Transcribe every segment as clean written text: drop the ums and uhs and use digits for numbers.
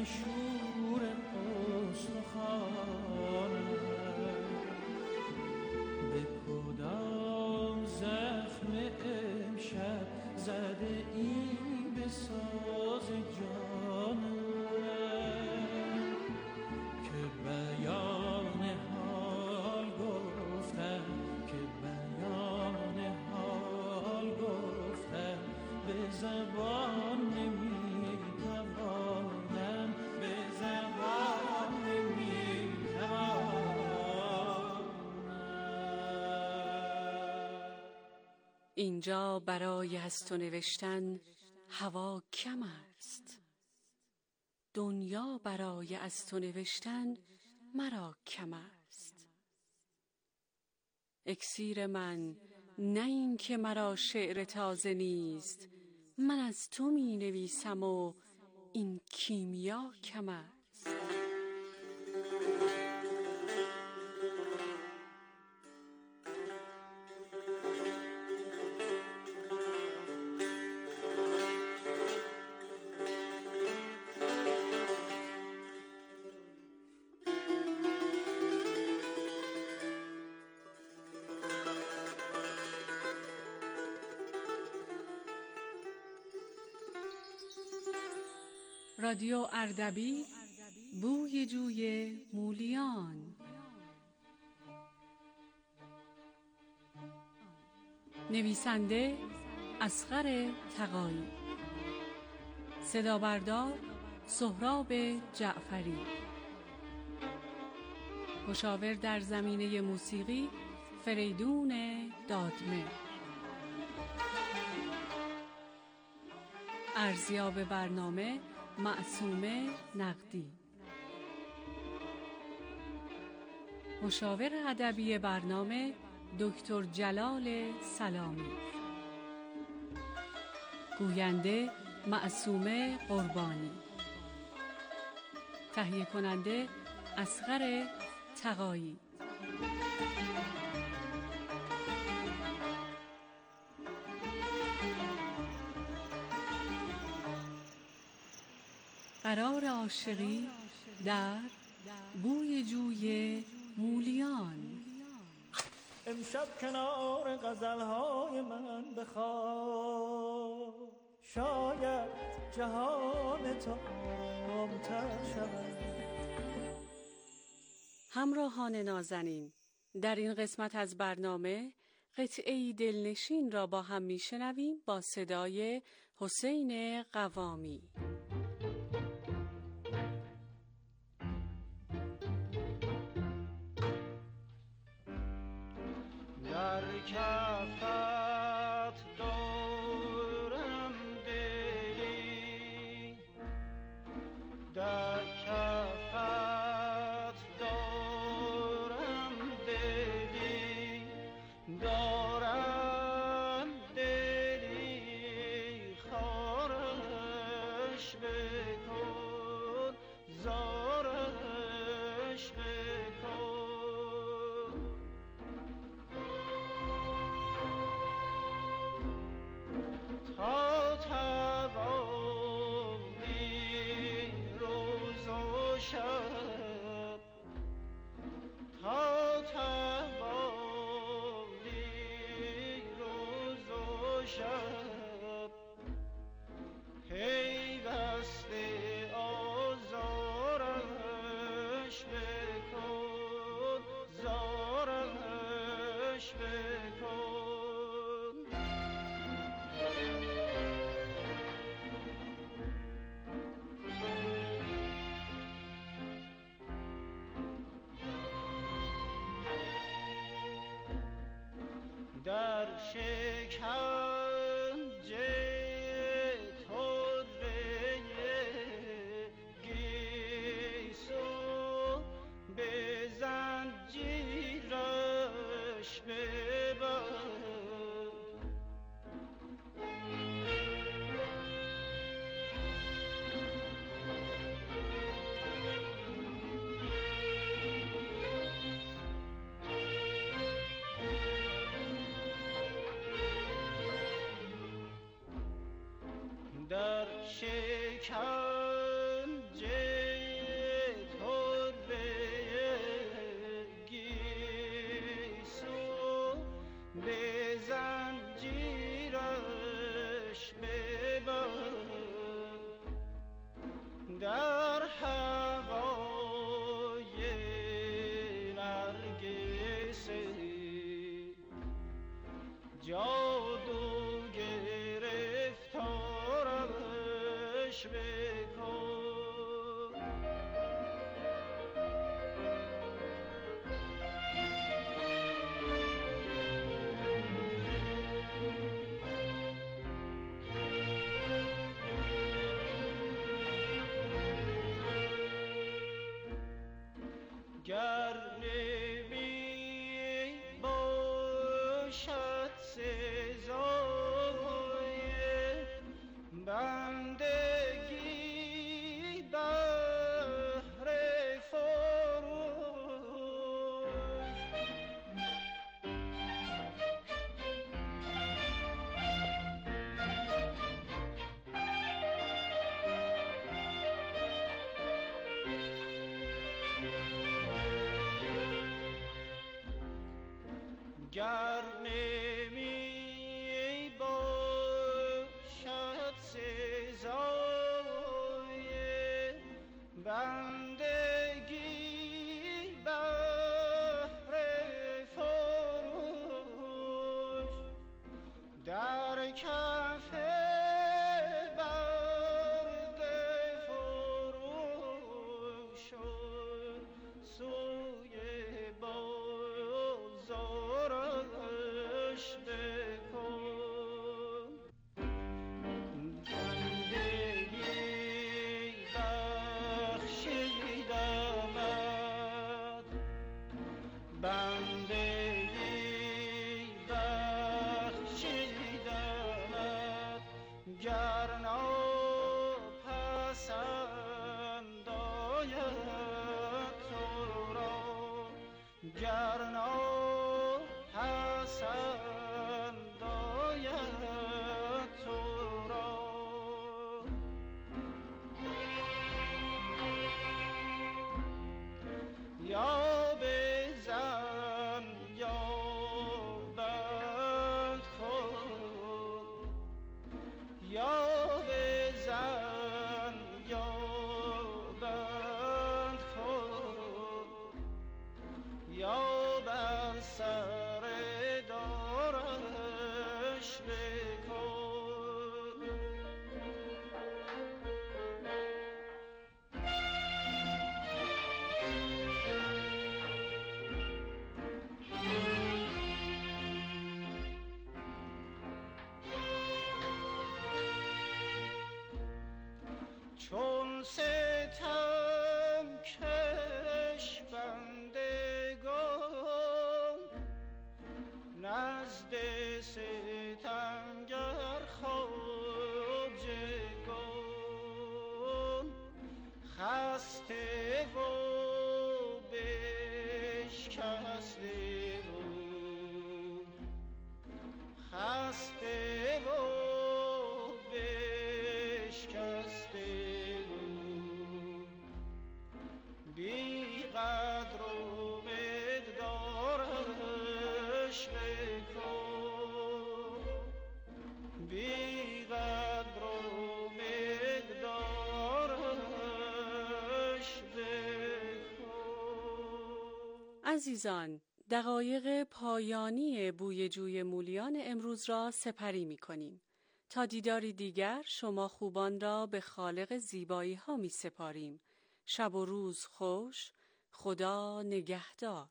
شور استخوانم، به کدام زخم امشب زده ای به ساز جانم، که بیان حال گفتم، که بیان حال گفتم، به زبان نمیتوانم، به زبان نمیتوانم. اینجا برای از تو نوشتن هوا کم است، دنیا برای از تو نوشتن مرا کم است. اکسیر من نه این که مرا شعر تازه نیست، من از تو می نویسم و این کیمیا کم است. رادیو اردبیل، بوی جوی مولیان. نویسنده اصغر تقایی، صدا بردار سهراب جعفری، مشاور در زمینه موسیقی فریدون دادمه، ارزیاب برنامه معصومه نقدی، مشاور ادبی برنامه دکتر جلال سلامی، گوینده معصومه قربانی، تهیه کننده اصغر تقایی. قرار عاشقی در بوی جوی مولیان. امشب کنار غزلهای من بخواب، شاید جهان تو آرام‌تر شود. همراهان نازنین، در این قسمت از برنامه قطعه‌ای دلنشین را با هم میشنویم با صدای حسین قوامی. در کفت دارم دلی، در کفت دارم دلی، دارم دلی، خارش بکن، زارش بکن. تا توانی روز و شب، تا توانی روز و شب، پیوسته آزارش بکن، زارش بکن. در شکنجه طره گیسو به زنجیرش ببند. در شکنجه گر نمی باشد سزای بندگی بهر فروش در کف برد فروش سوی بازارش بکن بندگی بخشیدمت بندگی بخشیدمت گر ناپسند آید تو را گر ناپسند آید تو را یا بزن یا بند کن یا بزن یا بند کن یا بر سر دارش بکن چون ستم کش بندگان نزد ستمگر خواجگان خسته و بشکسته و خسته و بشکسته و بی قدر و مقدارش بکن بی قدر و مقدارش بکن. عزیزان، دقایق پایانی بوی جوی مولیان امروز را سپری می کنیم. تا دیداری دیگر شما خوبان را به خالق زیبایی ها می سپاریم. شب و روز خوش، خدا نگهدار.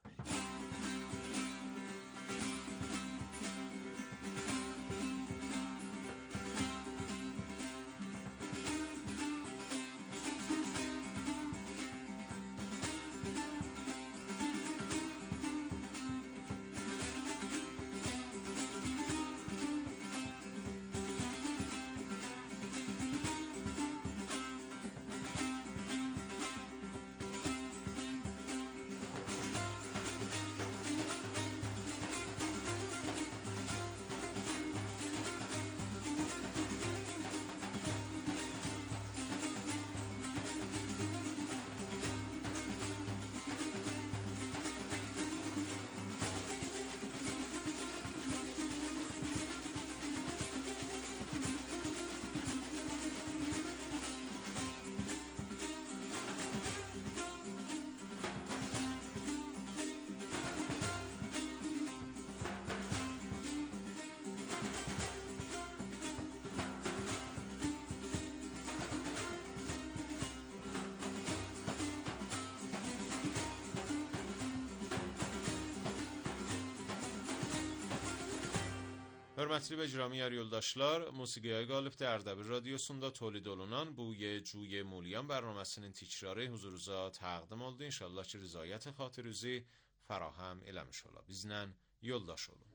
Hörmətli və giramiyyar yoldaşlar, Musiqiyə Qalibdə Ərdəbil Radiosunda tolid olunan Buye Cuye Mulyan bərnaməsinin tikrarı huzurunuza təqdim oldu. İnşallah ki, rızayət xatirüzü fərahəm eləmiş ola. Bizlə yoldaş olun.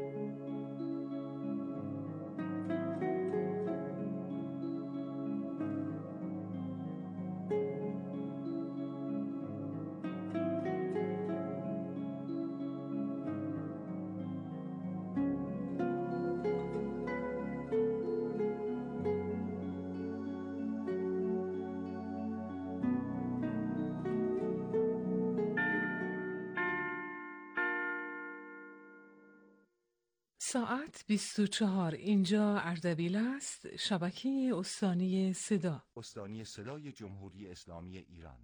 ساعت 24 اینجا اردبیل است. شبکه استانی صدا، استانی صدای جمهوری اسلامی ایران.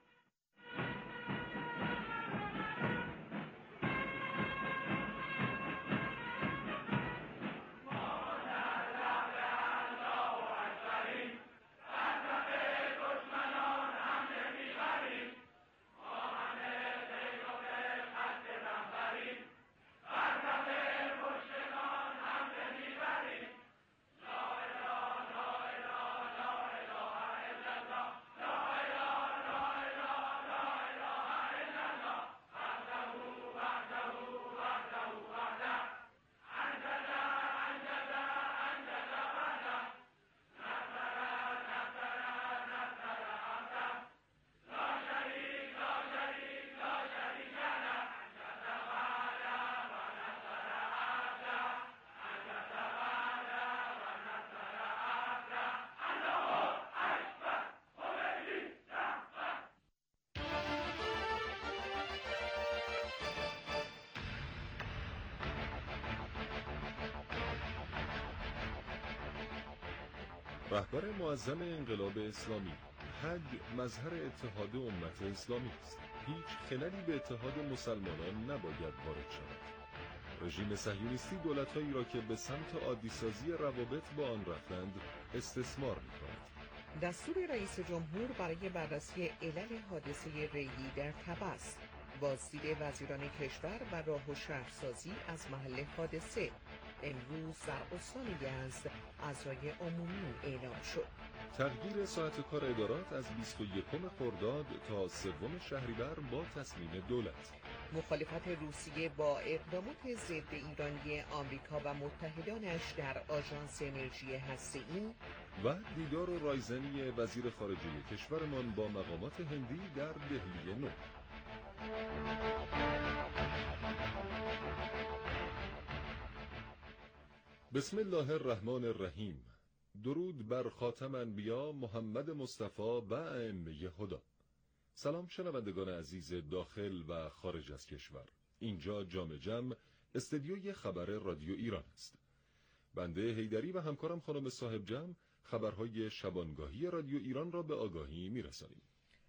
رهبر معظم انقلاب اسلامی: حج مظهر اتحاد امت اسلامی است. هیچ خللی به اتحاد مسلمانان نباید وارد شود. رژیم صهیونیستی دولت‌هایی را که به سمت عادی‌سازی روابط با آن رفتند استثمار می‌کند. دستور رئیس جمهور برای بررسی علل حادثه ریلی در طبس، بازدید وزیران کشور و راه و شهرسازی از محل حادثه امروز در استان یزد عزای عمومی اعلام شد. تغییر ساعت کار ادارات از 21 خرداد تا 3 شهریور با تصمیم دولت. مخالفت روسیه با اقدامات ضد ایرانی آمریکا و متحدانش در آژانس انرژی هسته‌ای و دیدار رایزنی وزیر خارجه کشورمان با مقامات هندی در دهلی نو. بسم الله الرحمن الرحیم. درود بر خاتم انبیا محمد مصطفی و ائمه هدی. سلام شنوندگان عزیز داخل و خارج از کشور. اینجا جام جم استدیوی خبر رادیو ایران است. بنده حیدری و همکارم خانم صاحب جم خبرهای شبانگاهی رادیو ایران را به آگاهی میرسانیم.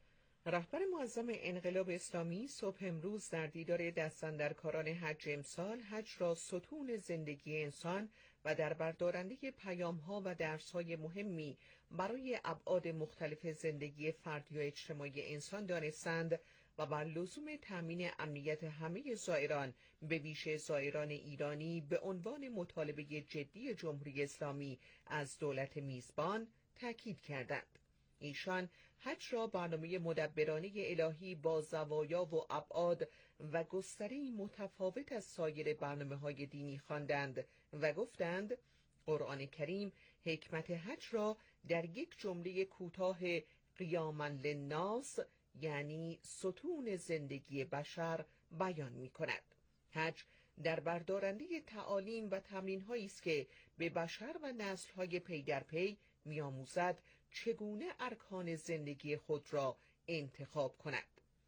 رهبر معظم انقلاب اسلامی صبح امروز در دیدار دستاندرکاران حج امسال، حج را ستون زندگی انسان و در بردارنده پیام‌ها و درس‌های مهمی برای ابعاد مختلف زندگی فردی و اجتماعی انسان دانستند و بر لزوم تامین امنیت همه زائران، به ویژه زائران ایرانی، به عنوان مطالبه جدی جمهوری اسلامی از دولت میزبان تاکید کردند. ایشان حج را برنامه مدبرانه الهی با زوایا و ابعاد و گستره‌ای متفاوت از سایر برنامه‌های دینی خواندند و گفتند قرآن کریم حکمت حج را در یک جمله کوتاه قیاما للناس، یعنی ستون زندگی بشر، بیان می‌کند. حج در بردارنده تعالیم و تمرین‌هایی است که به بشر و نسل‌های پی در پی می‌آموزد چگونه ارکان زندگی خود را انتخاب کند.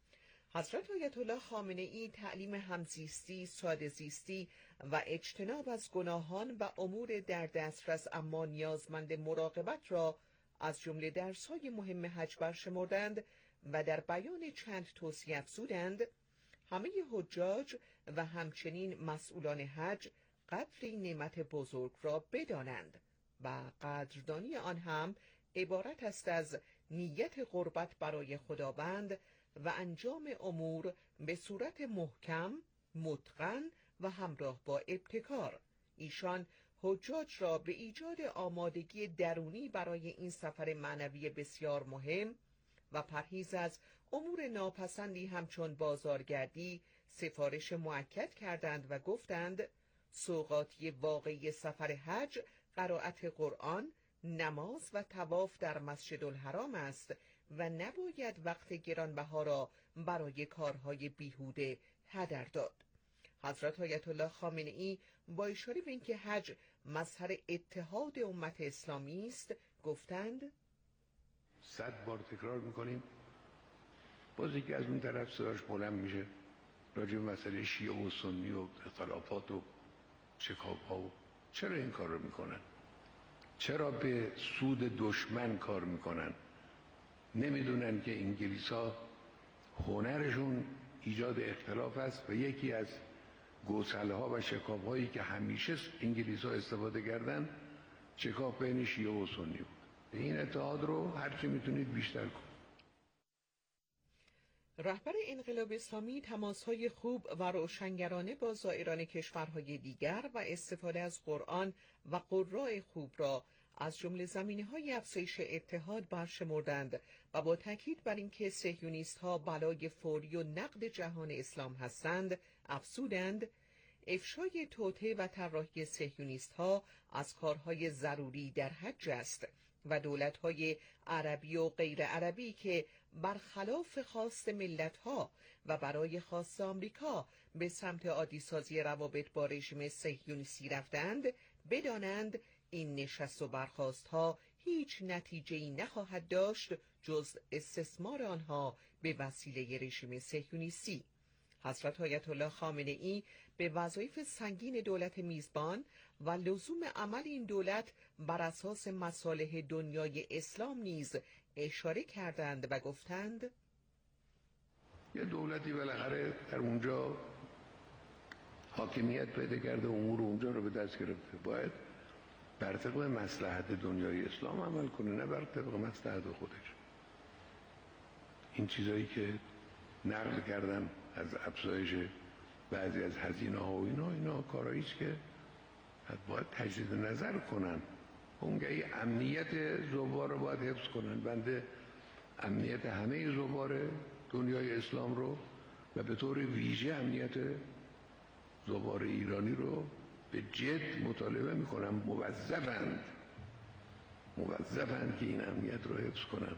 حضرت آیت الله خامنه‌ای تعلیم همزیستی، ساده‌زیستی و اجتناب از گناهان و امور در دسترس اما نیازمند مراقبت را از جمله درس‌های مهم حج برشمردند و در بیان چند توصیه افزودند: همه حجاج و همچنین مسئولان حج قدر این نعمت بزرگ را بدانند و قدردانی آن هم عبارت است از نیت قربت برای خداوند و انجام امور به صورت محکم، متقن و همراه با ابتکار، ایشان حجاج را به ایجاد آمادگی درونی برای این سفر معنوی بسیار مهم و پرهیز از امور ناپسندی همچون بازارگردی سفارش مؤکد کردند و گفتند سوغاتی واقعی سفر حج قرائت قرآن، نماز و طواف در مسجد الحرام است و نباید وقت گرانبها را برای کارهای بیهوده هدر داد. حضرت آیت الله خامنه ای با اشاره به اینکه حج مظهر اتحاد امت اسلامی است گفتند 100 بار تکرار میکنیم، باز یکی از اون طرف صداش بلند میشه راجع به مسئله شیعه و سنی و اختلافات و شکاف‌ها و چرا این کار رو میکنن؟ چرا به سود دشمن کار میکنن؟ نمیدونن که انگلیس‌ها هنرشون ایجاد اختلاف است و یکی از گسل‌ها و شکاف‌هایی که همیشه انگلیس‌ها استفاده کردن شکاف بین شیعه و سنی بود. این اتحاد رو هرچی میتونید بیشتر کنید. رهبر انقلاب اسلامی تماس‌های خوب و روشنگرانه با زائران کشورهای دیگر و استفاده از قرآن و قراء خوب را از جمله زمینه‌های افزایش اتحاد برشمردند و با تاکید بر اینکه صهیونیست‌ها بلای فوری و نقد جهان اسلام هستند افزودند افشای توطئه و طراحی صهیونیست‌ها از کارهای ضروری در حج است و دولت‌های عربی و غیر عربی که برخلاف خواست ملت‌ها و برای خواست آمریکا به سمت عادی‌سازی روابط با رژیم صهیونیستی رفتند بدانند این نشست و برخاست‌ها هیچ نتیجه‌ای نخواهد داشت جز استثمار آنها به وسیله رژیم صهیونیستی. حضرت آیت الله خامنه ای به وظایف سنگین دولت میزبان و لزوم عمل این دولت بر اساس مصالح دنیای اسلام نیز اشاره کردند و گفتند یه دولتی بالاخره در اونجا حاکمیت پیدا کرده، امور اونجا رو به دست گرفته، باید بر طبق مصلحت دنیای اسلام عمل کنه، نه بر طبق مصلحت خودش. این چیزایی که نقل کردم از افزایش بعضی از هزینه‌ها و اینا کارهایی است که باید تجدید نظر کنن. اونگهی امنیت زوار رو باید حفظ کنن، بنده امنیت همه زوار دنیای اسلام رو و به طور ویژه امنیت زوار ایرانی رو به جد مطالبه میکنم. موظفند که این امنیت رو حفظ کنن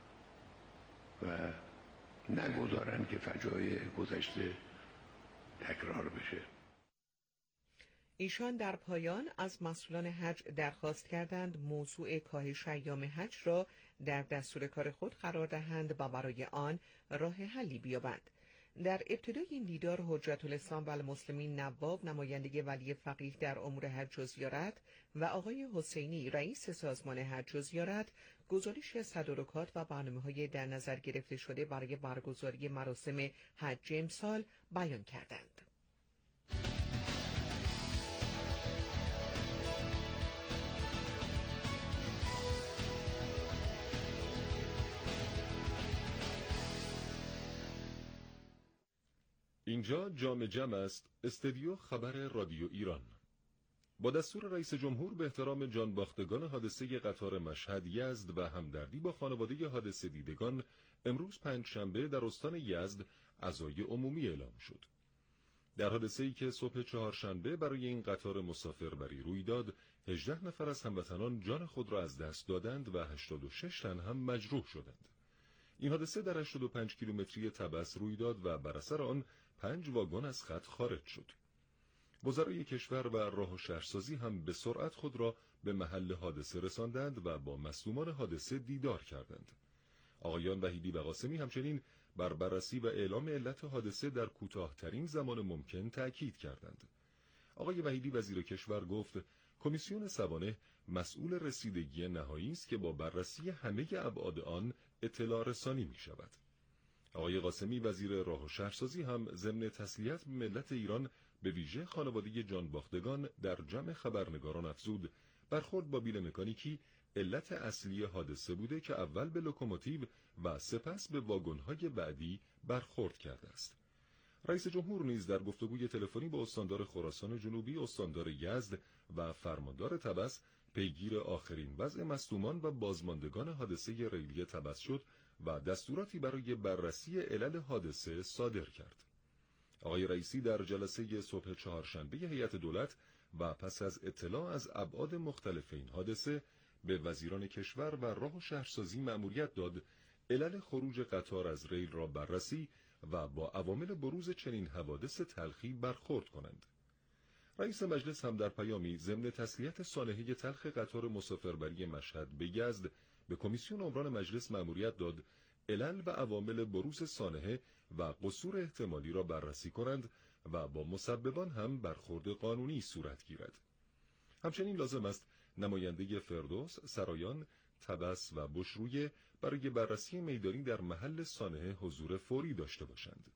و نگذارن که فجایع گذشته تکرار بشه. ایشان در پایان از مسئولان حج درخواست کردند موضوع کاهش ایام حج را در دستور کار خود قرار دهند و برای آن راه حلی بیابند. در ابتدای این دیدار حجت الاسلام و المسلمین نواب نماینده ولی فقیه در امور حج و زیارت و آقای حسینی رئیس سازمان حج و زیارت گزارشی از تدارکات و برنامه‌های در نظر گرفته شده برای برگزاری مراسم حج امسال بیان کردند. اینجا جام جم است، استدیو خبر رادیو ایران. با دستور رئیس جمهور به احترام جانباختگان حادثه قطار مشهد یزد و همدردی با خانواده حادثه دیدگان، امروز پنجشنبه در استان یزد عزای عمومی اعلام شد. در حادثه‌ای که صبح چهارشنبه برای این قطار مسافربری روی داد، 18 نفر از هموطنان جان خود را از دست دادند و 86 تن هم مجروح شدند. این حادثه در 85 کیلومتری طبس روی داد و بر اثر آن 5 واگن از خط خارج شد. وزرای کشور و راه و شهرسازی هم به سرعت خود را به محل حادثه رساندند و با مصدومان حادثه دیدار کردند. آقایان وحیدی و قاسمی همچنین بر بررسی و اعلام علت حادثه در کوتاه‌ترین زمان ممکن تأکید کردند. آقای وحیدی وزیر کشور گفت کمیسیون سوانح مسئول رسیدگی نهایی است که با بررسی همه ابعاد آن اطلاع رسانی می شود. آقای قاسمی وزیر راه و شهرسازی هم ضمن تسلیت به ملت ایران به ویژه خانواده جانباختگان در جمع خبرنگاران افزود برخورد با بیل مکانیکی علت اصلی حادثه بوده که اول به لوکوموتیو و سپس به واگن‌های بعدی برخورد کرده است. رئیس جمهور نیز در گفتگوی تلفنی با استاندار خراسان جنوبی، استاندار یزد و فرماندار طبس پیگیر آخرین وضع مصدومان و بازماندگان حادثه ریلی طبس شد و دستوراتی برای بررسی علل حادثه صادر کرد. آقای رئیسی در جلسه صبح چهارشنبه هیئت دولت و پس از اطلاع از ابعاد مختلف این حادثه به وزیران کشور و راه و شهرسازی مأموریت داد علل خروج قطار از ریل را بررسی و با عوامل بروز چنین حوادث تلخی برخورد کنند. رئیس مجلس هم در پیامی ضمن تسلیت سانحه تلخ قطار مسافربری مشهد به یزد به کمیسیون عمران مجلس مأموریت داد علل و عوامل بروز سانحه و قصور احتمالی را بررسی کنند و با مسببان هم برخورد قانونی صورت گیرد. همچنین لازم است نماینده فردوس، سرایان، طبس و بشرویه برای بررسی میدانی در محل سانحه حضور فوری داشته باشند.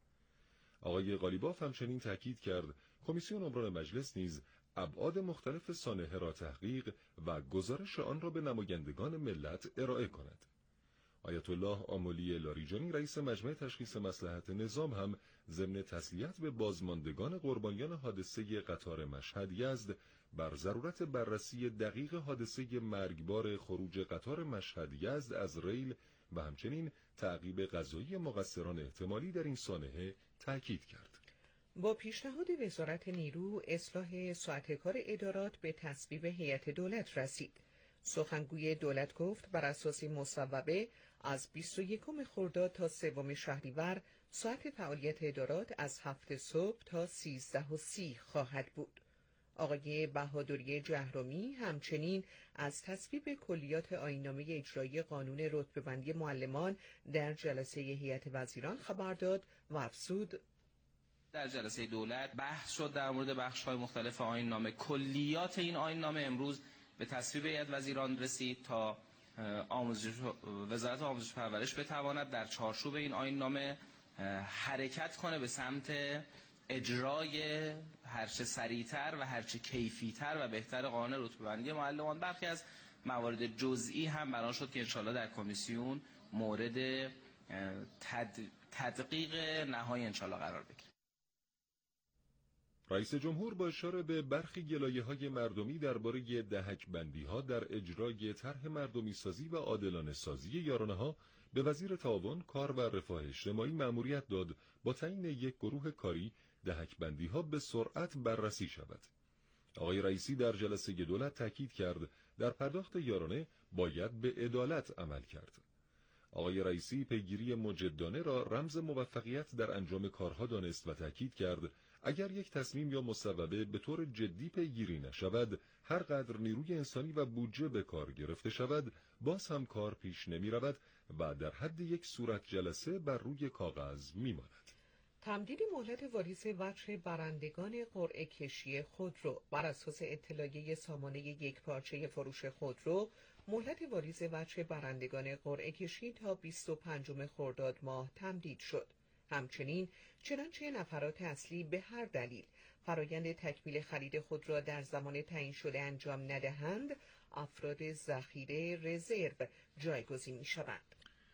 آقای قالیباف همچنین تاکید کرد کمیسیون عمران مجلس نیز ابعاد مختلف سانحه را تحقیق و گزارش آن را به نمایندگان ملت ارائه کند. آیت الله آملی لاریجانی رئیس مجمع تشخیص مصلحت نظام هم ضمن تسلیت به بازماندگان قربانیان حادثه قطار مشهد یزد بر ضرورت بررسی دقیق حادثه مرگبار خروج قطار مشهد یزد از ریل و همچنین تعقیب قضایی مقصران احتمالی در این سانحه تاکید کرد. با پیشنهاد وزارت نیرو، اصلاح ساعت کار ادارات به تصویب هیئت دولت رسید. سخنگوی دولت گفت بر اساس مصوبه از 21 خرداد تا 3 شهریور ساعت فعالیت ادارات از 7 صبح تا 13:30 خواهد بود. آقای بهادری جهرمی همچنین از تصویب کلیات آیین‌نامه اجرایی قانون رتبه‌بندی معلمان در جلسه هیئت وزیران خبر داد و افزود در جلسه دولت بحث شد در مورد بخش‌های مختلف آیین‌نامه. کلیات این آیین‌نامه امروز به تصویب هیئت وزیران رسید تا وزارت آموزش و پرورش بتواند در چارچوب این آیین‌نامه حرکت کنه به سمت اجرای هرچه سریعتر و هرچه کیفی‌تر و بهتر قانون رتبه‌بندی معلمان. برخی از موارد جزئی هم بیان شد که انشالله در کمیسیون مورد تدقیق نهایی انشالله قرار بگیره. رئیس جمهور با اشاره به برخی گلایه‌های مردمی درباره دهک‌بندی‌ها در اجرای طرح مردمی سازی و عادلانه سازی یارانه‌ها به وزیر تعاون، کار و رفاه اجتماعی مأموریت داد با تعیین یک گروه کاری دهک‌بندی‌ها به سرعت بررسی شود. آقای رئیسی در جلسه دولت تاکید کرد در پرداخت یارانه باید به عدالت عمل کرد. آقای رئیسی پیگیری مجدانه را رمز موفقیت در انجام کارها دانست و تاکید کرد اگر یک تصمیم یا مصوبه به طور جدی پیگیری نشود، هر قدر نیروی انسانی و بودجه به کار گرفته شود، باز هم کار پیش نمی رود و در حد یک صورت جلسه بر روی کاغذ می ماند. تمدید مهلت واریز وجه برندگان قرعه کشی خودرو. بر اساس اطلاعیه سامانه یک پارچه فروش خودرو، مهلت واریز وجه برندگان قرعه کشی تا 25 خرداد ماه تمدید شد. همچنین چنانچه نفرات اصلی به هر دلیل فرایند تکمیل خرید خود را در زمان تعیین شده انجام ندهند، افراد ذخیره رزرو جایگزین می‌شوند.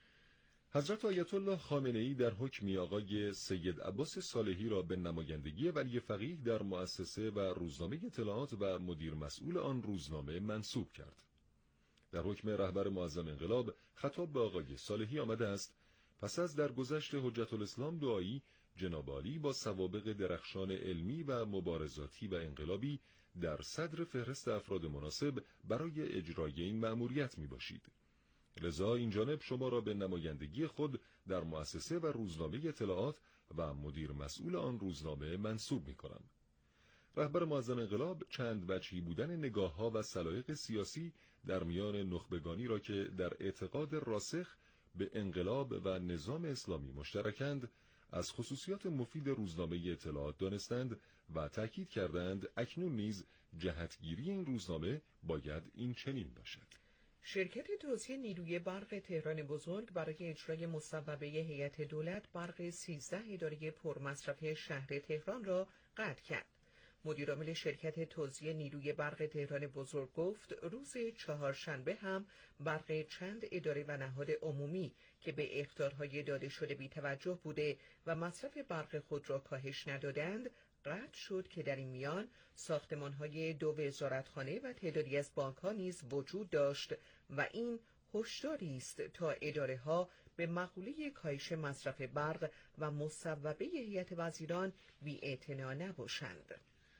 حضرت آیت الله خامنه‌ای در حکمی آقای سید عباس صالحی را به نمایندگی ولی فقیه در مؤسسه و روزنامه اطلاعات و مدیر مسئول آن روزنامه منصوب کرد. در حکم رهبر معظم انقلاب خطاب به آقای صالحی آمده است پس از درگذشت حجت الاسلام دعایی، جناب عالی با سوابق درخشان علمی و مبارزاتی و انقلابی در صدر فهرست افراد مناسب برای اجرای این مأموریت می باشید. لذا این جانب شما را به نمایندگی خود در مؤسسه و روزنامه اطلاعات و مدیر مسئول آن روزنامه منصوب می کنم. رهبر معظم انقلاب چند وجهی بودن نگاه‌ها و سلایق سیاسی در میان نخبگانی را که در اعتقاد راسخ به انقلاب و نظام اسلامی مشترکند، از خصوصیات مفید روزنامه اطلاعات دانستند و تأکید کردند اکنون نیز جهتگیری این روزنامه باید این چنین باشد. شرکت توزیع نیروی برق تهران بزرگ برای اجرای مصوبه هیئت دولت برق 13 اداره پرمصرف شهر تهران را قطع کرد. مدیرعامل شرکت توزیع نیروی برق تهران بزرگ گفت روز چهارشنبه هم برق چند اداره و نهاد عمومی که به اخطارهای داده شده بی‌توجه بوده و مصرف برق خود را کاهش ندادند قطع شد که در این میان ساختمان‌های 2 وزارتخانه و تعدادی از بانک‌ها نیز وجود داشت و این هشداری است تا اداره‌ها به مقوله کاهش مصرف برق و مصوبه هیئت وزیران بی‌اعتنا نباشند.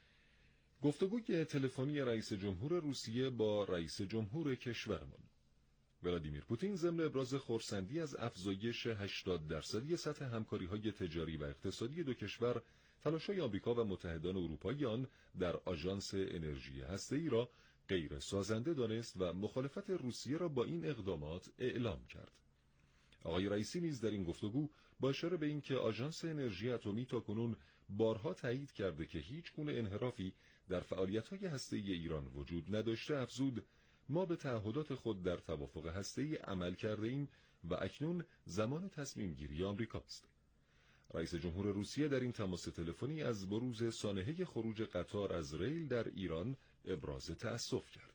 گفتگوی تلفنی رئیس جمهور روسیه با رئیس جمهور کشورمان. ولادیمیر پوتین ضمن ابراز خرسندی از افزایش 80% سطح همکاری‌های تجاری و اقتصادی دو کشور، تلاش‌های آمریکا و متحدان اروپایی آن در آژانس انرژی هسته‌ای را غیر سازنده دانست و مخالفت روسیه را با این اقدامات اعلام کرد. آقای رئیسی نیز در این گفتگو با اشاره به اینکه آژانس انرژی اتمی تاکنون بارها تایید کرده که هیچ گونه انحرافی در فعالیت‌های هسته‌ای ایران وجود نداشته افزود: ما به تعهدات خود در توافق هسته‌ای عمل کرده ایم و اکنون زمان تصمیم گیری آمریکاست. رئیس جمهور روسیه در این تماس تلفنی از بروز سانحه خروج قطار از ریل در ایران ابراز تأسف کرد.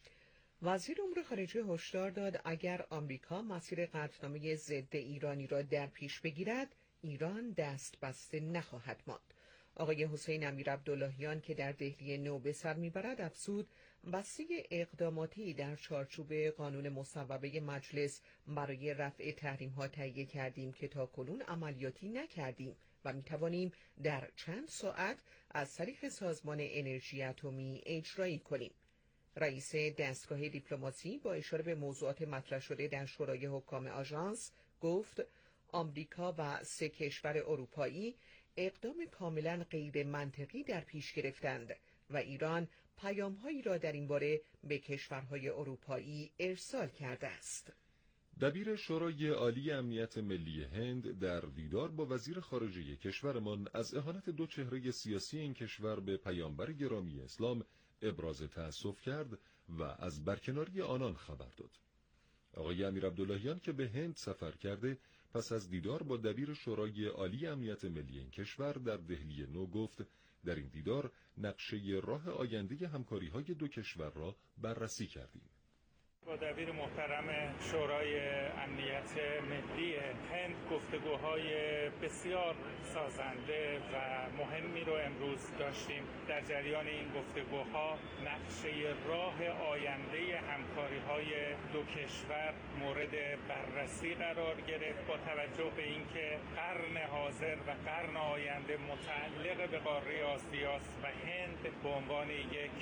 وزیر امور خارجه هشدار داد اگر آمریکا مسیر قطعنامه ضد ایرانی را در پیش بگیرد، ایران دست بسته نخواهد ماند. آقای حسین امیرعبداللهیان که در دهلی نو به سر میبرد افزود بسته اقداماتی در چارچوب قانون مصوبه مجلس برای رفع تحریم‌ها تهیه کردیم که تاکنون عملیاتی نکردیم و میتوانیم در چند ساعت از طریق سازمان انرژی اتمی اجرایی کنیم. رئیس دستگاه دیپلماسی با اشاره به موضوعات مطرح شده در شورای حکام آژانس گفت آمریکا و 3 کشور اروپایی اقدام کاملا غیر منطقی در پیش گرفتند و ایران پیام‌هایی را در این باره به کشورهای اروپایی ارسال کرده است. دبیر شورای عالی امنیت ملی هند در دیدار با وزیر خارجه کشورمان از اهانت 2 چهره سیاسی این کشور به پیامبر گرامی اسلام ابراز تأسف کرد و از برکناری آنان خبر داد. آقای امیرعبداللهیان که به هند سفر کرده پس از دیدار با دبیر شورای عالی امنیت ملی این کشور در دهلی نو گفت در این دیدار نقشه راه آینده همکاری‌های 2 کشور را بررسی کردیم. با دبیر محترم شورای امنیت ملی هند گفتگوهای بسیار سازنده و مهمی رو امروز داشتیم. در جریان این گفتگوها نقشه راه آینده همکاری‌های 2 کشور مورد بررسی قرار گرفت با توجه به اینکه قرن حاضر و قرن آینده متعلق به قاره آسیاست و هند به عنوان یک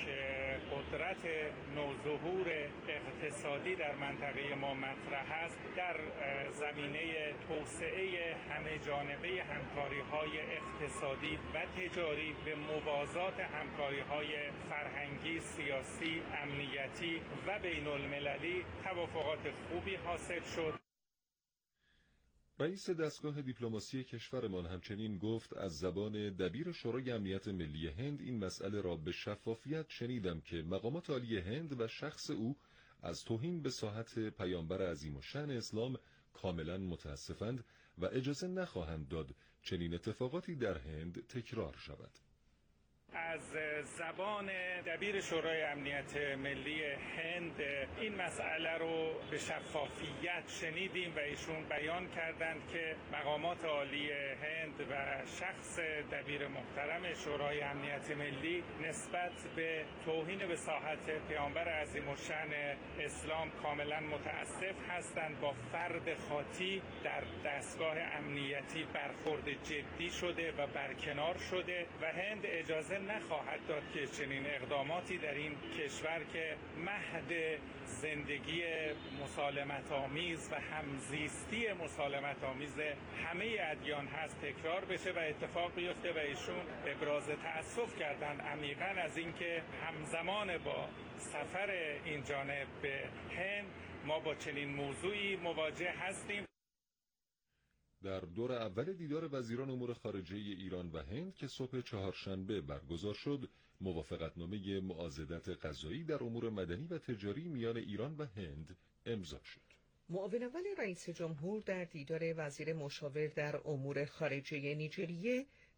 قدرت نوظهور اقتصادی در منطقه ما مطرح است. در زمینه توسعه همه جانبه همکاری‌های اقتصادی و تجاری به موازات همکاری‌های فرهنگی، سیاسی، امنیتی و بین المللی توافقات خوبی حاصل شد. رئیس دستگاه دیپلماسی کشورمان همچنین گفت از زبان دبیر شورای امنیت ملی هند این مسئله را به شفافیت شنیدم که مقامات عالی هند و شخص او از توهین به ساحت پیامبر عظیم الشأن اسلام کاملا متاسفند و اجازه نخواهند داد چنین اتفاقاتی در هند تکرار شود. از زبان دبیر شورای امنیت ملی هند این مسئله رو به شفافیت شنیدیم و ایشون بیان کردند که مقامات عالی هند و شخص دبیر محترم شورای امنیت ملی نسبت به توهین به ساحت پیامبر عظیم الشأن اسلام کاملا متاسف هستند. با فرد خاطی در دستگاه امنیتی برخورد جدی شده و برکنار شده و هند اجازه نخواهد داد که چنین اقداماتی در این کشور که مهد زندگی مسالمت آمیز و همزیستی مسالمت آمیز همه ادیان هست تکرار بشه و اتفاق بیفته و ایشون ابراز تأسف کردند عمیقاً از اینکه همزمان با سفر این جانب به هند ما با چنین موضوعی مواجه هستیم. در دور اول دیدار وزیران امور خارجه ایران و هند که صبح چهارشنبه برگزار شد، موافقتنامه معاضدت قضایی در امور مدنی و تجاری میان ایران و هند امضا شد. معاون اول رئیس جمهور در دیدار وزیر مشاور در امور خارجه نیجریه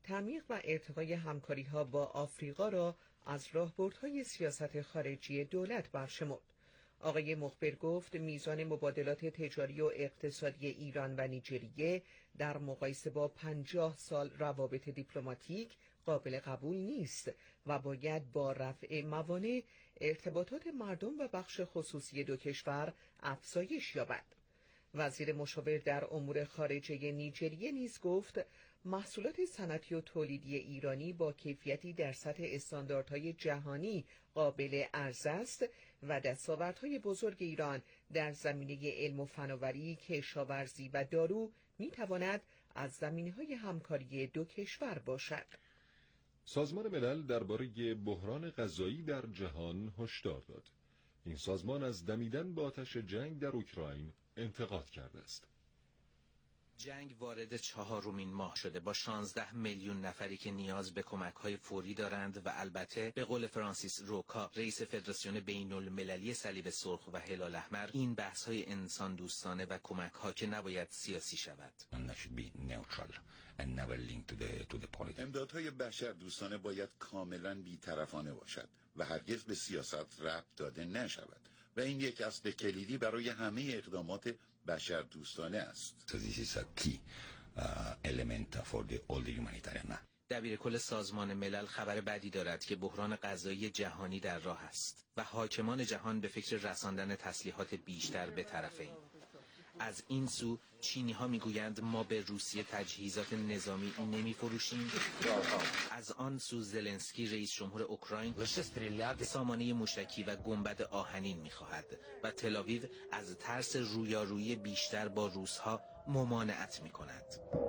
تعمیق و ارتقای همکاری‌ها با آفریقا را از راهبردهای سیاست خارجی دولت برشمرد. آقای مخبر گفت میزان مبادلات تجاری و اقتصادی ایران و نیجریه در مقایسه با 50 سال روابط دیپلماتیک قابل قبول نیست و باید با رفع موانع ارتباطات مردم و بخش خصوصی دو کشور افزایش یابد. وزیر مشاور در امور خارجه نیجریه نیز گفت محصولات صنعتی و تولیدی ایرانی با کیفیتی در سطح استانداردهای جهانی قابل عرضه است و دستاوردهای بزرگ ایران در زمینه علم و فناوری، کشاورزی و دارو میتواند از زمینه‌های همکاری دو کشور باشد. سازمان ملل درباره بحران غذایی در جهان هشدار داد. این سازمان از دمیدن به آتش جنگ در اوکراین انتقاد کرده است. جنگ وارد 4مین ماه شده با 16 میلیون نفری که نیاز به کمک‌های فوری دارند و البته به قول فرانسیس روکا رئیس فدراسیون بین‌المللی صلیب سرخ و هلال احمر این بحث‌های انسان دوستانه و کمک‌ها که نباید سیاسی شود. امدادهای بشر دوستانه باید کاملا بی‌طرفانه باشد و هرگز به سیاست ربط داده نشود و این یک اصل کلیدی برای همه اقدامات بشر دوستانه است. دبیر کل سازمان ملل خبر بدی دارد که بحران غذایی جهانی در راه است و حاکمان جهان به فکر رساندن تسلیحات بیشتر به طرفین. از این سو چینی ها میگویند ما به روسیه تجهیزات نظامی نمی فروشیم. از آن سو زلنسکی رئیس جمهور اوکراین سامانه موشکی و گنبد آهنین میخواهد و تل‌آویو از ترس رویارویی بیشتر با روس‌ها ممانعت میکند.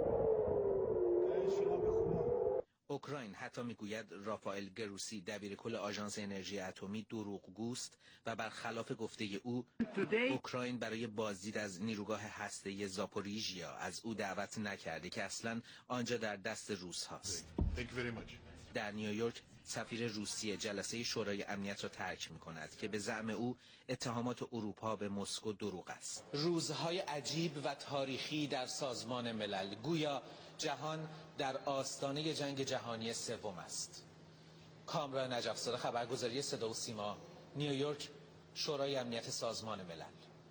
اوکراین حتی میگوید رافائل گروسی دبیر کل آژانس انرژی اتمی دروغگوست و برخلاف گفته او اوکراین برای بازدید از نیروگاه هسته‌ای زاپوریژیا از او دعوت نکرده که اصلاً آنجا در دست روس هاست. در نیویورک سفیر روسیه جلسه شورای امنیت را ترک می‌کند که به زعم او اتهامات اروپا به مسکو دروغ است. روزهای عجیب و تاریخی در سازمان ملل، گویا جهان در آستانه جنگ جهانی سوم است. کامران نجف‌زاده، خبرگزاری صدا و سیما، نیویورک، شورای امنیت سازمان ملل.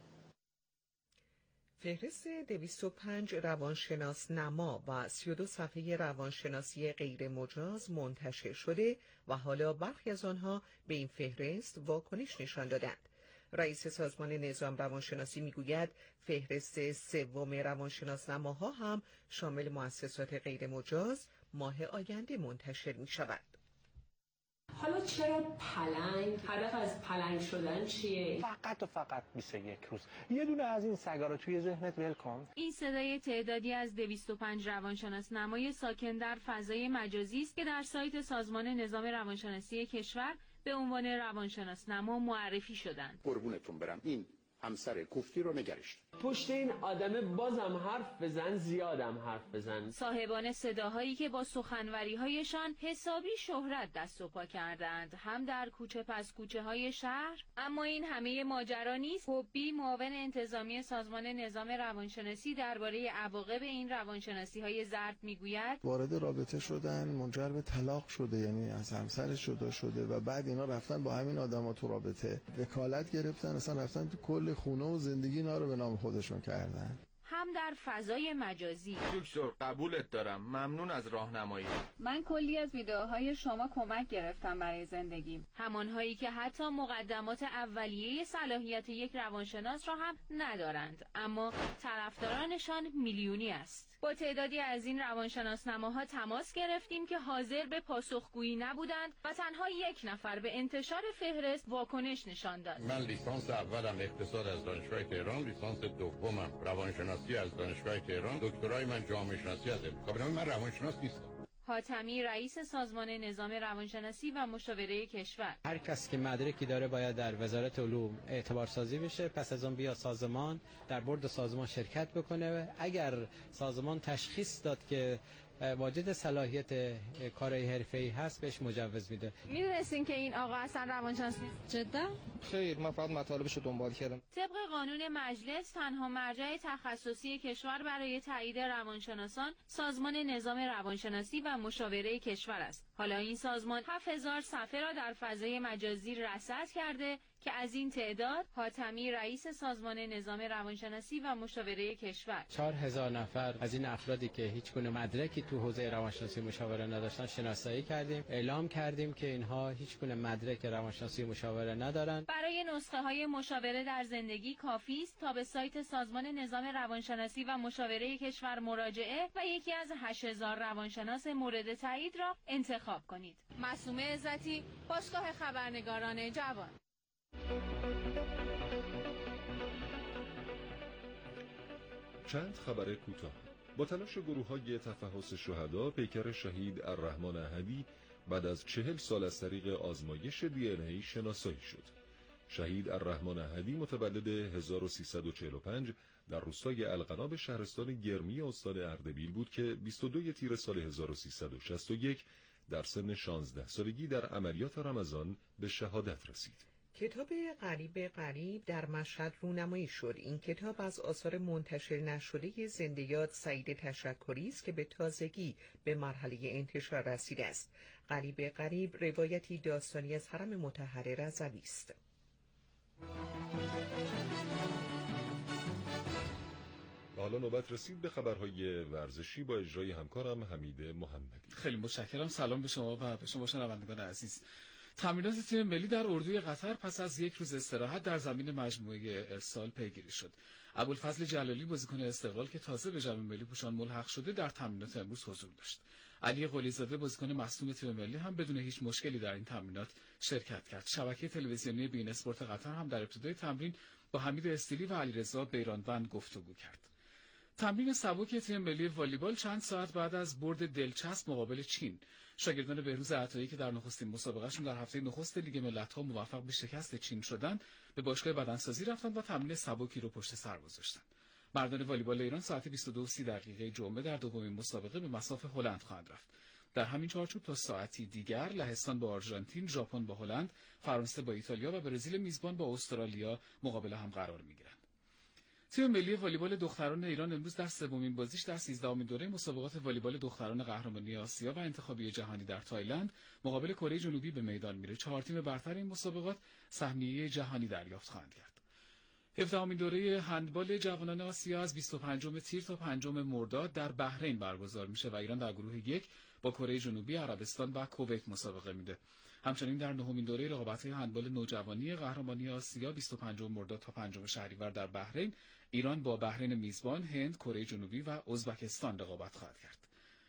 فهرست 205 روانشناس نما و 32 صفحه روانشناسی غیر مجاز منتشر شده و حالا برخی از آنها به این فهرست واکنش نشان دادند. رئیس سازمان نظام روانشناسی میگوید فهرست سوم روانشناس نماها هم شامل مؤسسات غیر مجاز ماه آینده منتشر می شود. حالا چرا پلنگ؟ هدف از پلنگ شدن چیه؟ فقط 21 روز. یه دونه از این سگا رو توی ذهنت ول کن. این صدای تعدادی از 205 روانشناس نمای ساکن در فضای مجازی است که در سایت سازمان نظام روانشناسی کشور به عنوان روانشناس نما معرفی شدند. قربونتون برم، این همسر کوفتی رو نگرشت. پشت این آدم بازم حرف بزن، زیادم حرف بزن. صاحبان صداهایی که با سخنوری‌هایشان حسابی شهرت دست و پا کردند، هم در کوچه پس کوچه های شهر. اما این همه ماجرا نیست. حبی، معاون انتظامی سازمان نظام روانشناسی، درباره عواقب این روانشناسی های زرد میگوید وارد رابطه شدن منجر به طلاق شده، یعنی از همسرش جدا شده و بعد اینا رفتن با همین آدما تو رابطه وکالت گرفتن، اصلا رفتن تو کل خونه و زندگی اینا رو به نام خودشون کردن. هم در فضای مجازی. دکتر قبولت دارم، ممنون از راهنمایی. من کلی از ویدئوهای شما کمک گرفتم برای زندگیم، همانهایی که حتی مقدمات اولیه صلاحیت یک روانشناس را هم ندارند، اما طرفدارانشان میلیونی است. با تعدادی از این روانشناس نماها تماس گرفتیم که حاضر به پاسخگویی نبودند و تنها یک نفر به انتشار فهرست واکنش نشان داد. من لیسانس اولم اقتصاد از دانشگاه تهران، لیسانس دومم روانشناسی از دانشگاه تهران، دکترای من جامعه شناسی از امریکا. من روانشناس نیستم. حاتمی رئیس سازمان نظام روانشناسی و مشاوره کشور: هر کس که مدرکی داره باید در وزارت علوم اعتبار سازی بشه، پس از اون بیا سازمان در بورد سازمان شرکت بکنه. اگر سازمان تشخیص داد که واجد صلاحیت کارهای حرفه‌ای هست بهش مجوز میده. میدونستین که این آقا اصلا روانشناس نیست؟ جدا؟ خیر، من فقط مطالبشو دنبال کردم. طبق قانون مجلس تنها مرجع تخصصی کشور برای تایید روانشناسان سازمان نظام روانشناسی و مشاوره کشور است. حالا این سازمان 7000 صفحه را در فضای مجازی رصد کرده که از این تعداد حاتمی رئیس سازمان نظام روانشناسی و مشاوره کشور 4000 نفر از این افرادی که هیچ گونه مدرکی تو حوزه روانشناسی مشاوره نداشتن شناسایی کردیم، اعلام کردیم که اینها هیچ گونه مدرک روانشناسی مشاوره ندارن. برای نسخه های مشاوره در زندگی کافی است تا به سایت سازمان نظام روانشناسی و مشاوره کشور مراجعه و یکی از 8000 روانشناس مورد تایید را انتخاب کنید. معصومه عزتی، باشگاه خبرنگاران جوان. چند خبر کوتاه. با تلاش گروه‌های تفحص شهدا، پیکر شهید الرحمن احدی بعد از 40 سال از طریق آزمایش DNA شناسایی شد. شهید الرحمن احدی متولد 1345 در روستای القنا به شهرستان گرمی استان اردبیل بود که 22 تیر سال 1361 در سن 16 سالگی در عملیات رمضان به شهادت رسید. کتاب غریب در مشهد رونمایی شد. این کتاب از آثار منتشر نشده زنده یاد سعید تشکری است که به تازگی به مرحله انتشار رسیده است. غریب روایتی داستانی از حرم مطهر رضوی است. حالا نوبت رسید به خبرهای ورزشی با اجرای همکارم حمید محمدی. خیلی متشکرم. سلام به شما و به شما شنوندگان عزیز. تمرینات تیم ملی در اردوی قطر پس از یک روز استراحت در زمین مجموعه ارسال پیگیری شد. ابوالفضل جلالی بازیکن استقلال که تازه به جام ملی پوشان ملحق شده در تمرینات امروز حضور داشت. علی قلیزاده بازیکن مصدوم تیم ملی هم بدون هیچ مشکلی در این تمرینات شرکت کرد. شبکه تلویزیونی بین اسپورت قطر هم در ابتدای تمرین با حمید استیلی و علیرضا بیرانوند گفتگو کرد. تمرین سبک تیم ملی والیبال چند ساعت بعد از برد دلچسب مقابل چین، شاگردان بهروز عطایی که در نخستین مسابقهشون در هفته نخست لیگ ملت‌ها موفق به شکست چین شدند، به باشگاه بدنسازی رفتند و تمرین سبکی رو پشت سر گذاشتند. مردان والیبال ایران ساعت 22:30 جمعه در دومین مسابقه به مصاف هلند خواهند رفت. در همین چارچوب تا ساعتی دیگر لهستان با آرژانتین، ژاپن با هلند، فرانسه با ایتالیا و برزیل میزبان با استرالیا مقابل هم قرار می‌گیرند. تیم ملی والیبال دختران ایران امروز در سومین بازیش در 13مین دوره مسابقات والیبال دختران قهرمانی آسیا و انتخابی جهانی در تایلند مقابل کره جنوبی به میدان میره. 4 تیم برتر این مسابقات سهمیه جهانی دریافت خواهند کرد. 17مین دوره هندبال جوانان آسیا از 25 تیر تا 5 مرداد در بحرین برگزار میشه و ایران در گروه 1 با کره جنوبی، عربستان و کویت مسابقه میده. همچنین در 9مین دوره رقابت‌های هندبال نوجوانی قهرمانی آسیا 25 مرداد تا 5 شهریور در بحرین، ایران با بحرین میزبان، هند، کره جنوبی و ازبکستان رقابت خواهد کرد.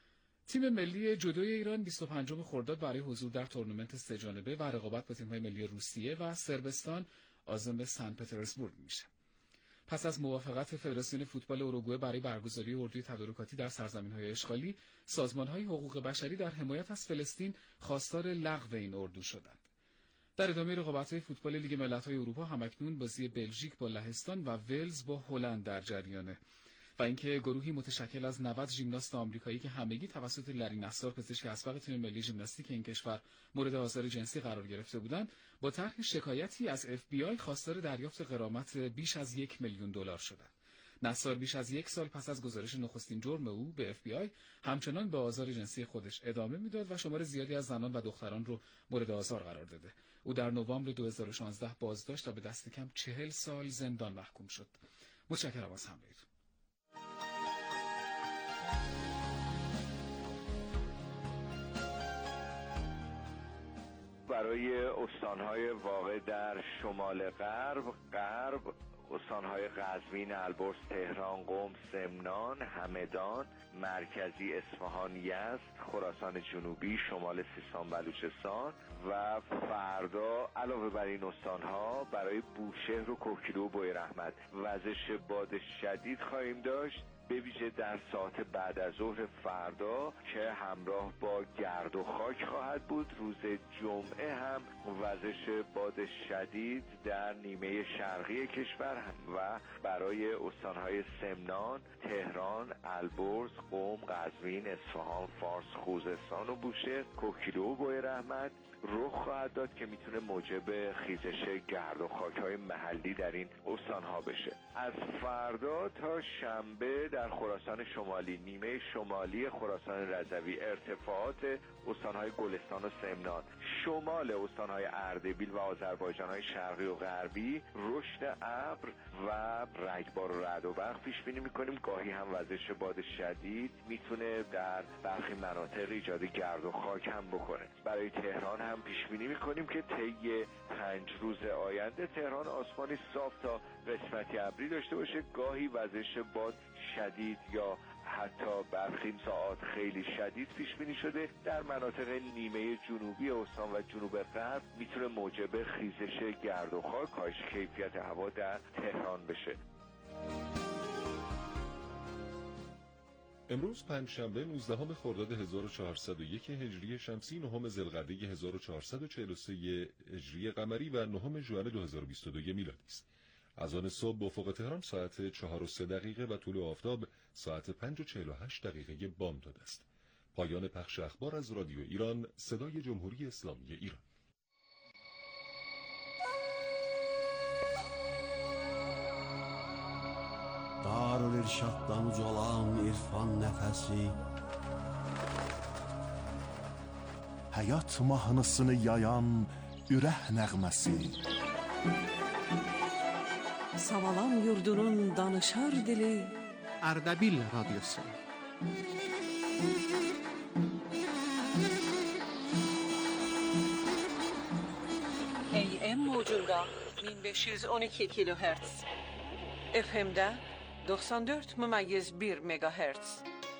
تیم ملی جودوی ایران 25 خرداد برای حضور در تورنمنت سه‌جانبه و رقابت با تیم‌های ملی روسیه و صربستان عازم سن پترزبورگ میشه. پس از موافقت فدراسیون فوتبال اروگوئه برای برگزاری اردوی تدارکاتی در سرزمین‌های اشغالی، سازمان‌های حقوق بشری در حمایت از فلسطین خواستار لغو این اردو شدند. در ادامه رقابت‌های فوتبال لیگ ملت‌های اروپا همکنون بازی بلژیک با لهستان و ولز با هلند در جریانه و اینکه گروهی متشکل از 90 ژیمناست آمریکایی که همگی توسط لری نصار پزشک اسبق تیم ملی ژیمناستیک این کشور مورد آزار جنسی قرار گرفته بودند، با طرح شکایتی از FBI خواستار دریافت غرامت بیش از $1 میلیون شدند. نصار بیش از 1 سال پس از گزارش نخستین جرم او به FBI همچنان به آزار جنسی خودش ادامه میداد و شمار زیادی از زنان و دختران رو مورد آزار قرار داده. او در نوامبر 2016 بازداشت و به دست کم 40 سال زندان محکوم شد. متشکرم از همراهیتون. برای استانهای واقع در شمال غرب، استانهای قزوین، البرز، تهران، قم، سمنان، همدان، مرکزی اصفهان، یزد، خراسان جنوبی، شمال سیستان، بلوچستان و فردا علاوه بر این استانها برای بوشهر و کوکیلو و بویراحمد وزش باد شدید خواهیم داشت به ویژه در ساعت بعد از ظهر فردا که همراه با گرد و خاک خواهد بود. روز جمعه هم وزش باد شدید در نیمه شرقی کشور و برای استانهای سمنان، تهران، البرز، قم، قزوین، اصفهان، فارس، خوزستان و بوشهر، کوکیلو و بویراحمد رخ خواهد داد که میتونه موجب خیزش گرد و خاک‌های محلی در این استان‌ها بشه. از فردا تا شنبه در خراسان شمالی، نیمه شمالی خراسان رضوی، ارتفاعات استان‌های گلستان و سمنان، شمال استان‌های اردبیل و آذربایجان‌های شرقی و غربی رشد ابر و رگبار و رعد و برق پیش بینی می‌کنیم. گاهی هم وزش باد شدید میتونه در برخی مناطق ایجاد گرد و خاک هم بکنه. برای تهران هم پیش بینی می‌کنیم که طی 5 روز آینده تهران آسمانی صاف تا قسمتی ابری داشته باشه. گاهی وزش باد شدید یا حتی برخی ساعات خیلی شدید پیش بینی شده. در مناطق نیمه جنوبی استان و جنوب غرب میتونه موجب خیزش گرد و خاک، کاهش کیفیت هوا در تهران بشه. امروز پنجشنبه 19 خرداد 1401 هجری شمسی، 9 ذوالقعده 1443 هجری قمری و 9 ژوئن 2022 میلادی است. اذان صبح به افق تهران ساعت 4:03 و طلوع آفتاب ساعت 5:48 بامداد است. پایان پخش اخبار از رادیو ایران، صدای جمهوری اسلامی ایران. Darülirşaddan ucalan irfan nəfəsi, həyat mahnısını yayan ürək nəğməsi, Savalan yurdunun danışar dili, Ardabil Radyosu. AM موجunda 1512 kilohertz, FM'de 94,1 megahertz.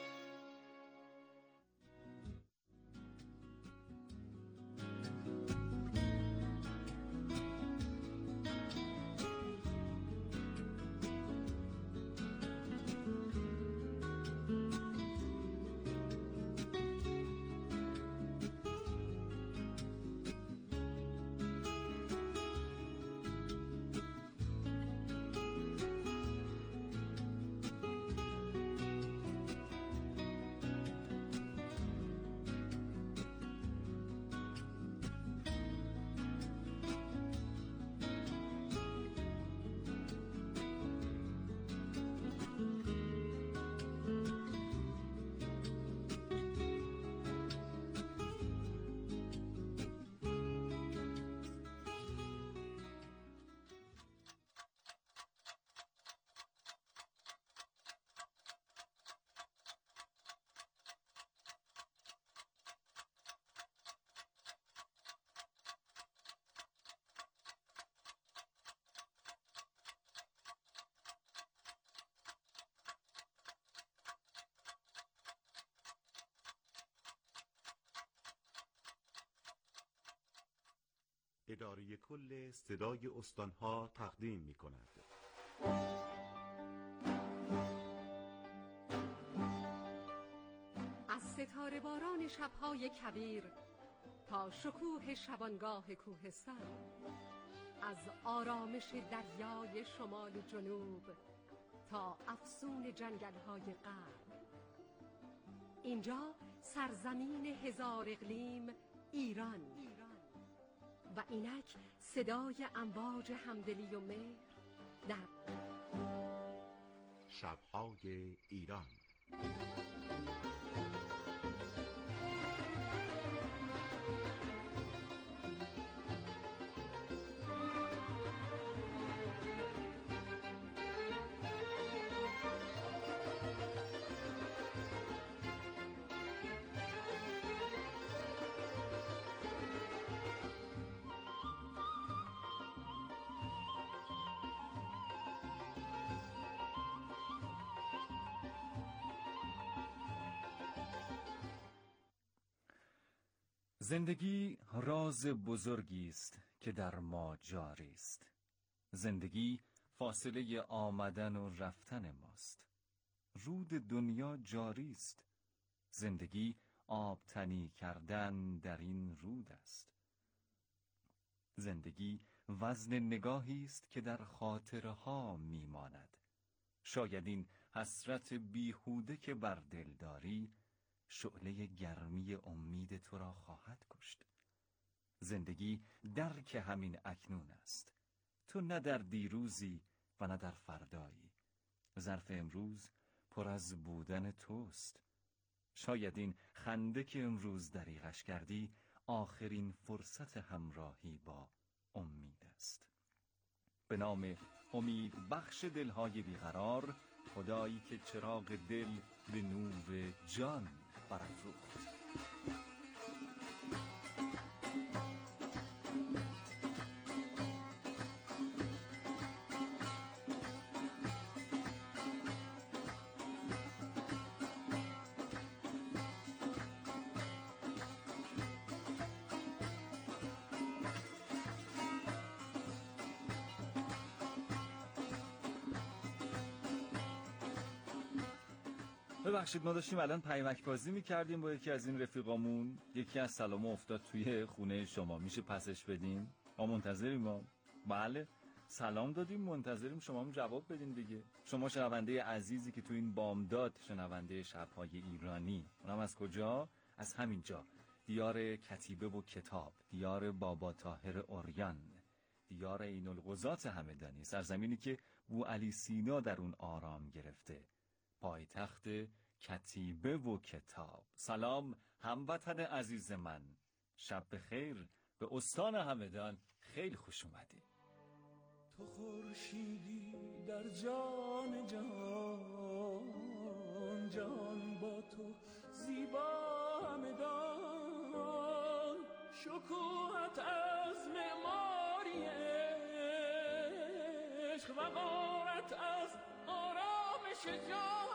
اداره کل صدای استانها تقدیم می کند. از ستاره باران شبهای کبیر تا شکوه شبانگاه کوهستان، از آرامش دریای شمال و جنوب تا افسون جنگل‌های غرب، اینجا سرزمین هزار اقلیم ایران و اینک صدای امواج همدلی و مهر در شب‌های ایران. زندگی راز بزرگی است که در ما جاری است. زندگی فاصله آمدن و رفتن ماست. رود دنیا جاری است. زندگی آبتنی کردن در این رود است. زندگی وزن نگاهی است که در خاطرها میماند. شاید این حسرت بیهوده که بر دل داری شعله گرمی امید تو را خواهد کشت. زندگی درک همین اکنون است. تو نه در دیروزی و نه در فردایی. ظرف امروز پر از بودن توست. شاید این خنده که امروز دریغش کردی آخرین فرصت همراهی با امید است. به نام امید بخش دلهای بیقرار، خدایی که چراغ دل به نور جان برافروخت. ببخشید ما داشتیم الان پیمک بازی میکردیم با یکی از این رفیقامون. یکی از سلامو افتاد توی خونه شما، میشه پسش بدیم؟ ما منتظریم. ما بله سلام دادیم، منتظریم شما هم جواب بدین دیگه. شما شنونده عزیزی که تو این بامداد شنونده شب‌های ایرانی، اونم از کجا؟ از همین جا، دیار کتیبه و کتاب، دیار بابا طاهر عریان، دیار عین الغزات همدانی، سرزمینی که بوعلی سینا در اون آرام گرفته، پایتخت کتیبه و کتاب. سلام هموطن عزیز من، شب بخیر. به استان همدان خیلی خوش اومدی. تو خورشیدی در جان جان، جان با تو زیبا همدان. شکوهت از معماری عشق، وقارت از آرامش جان.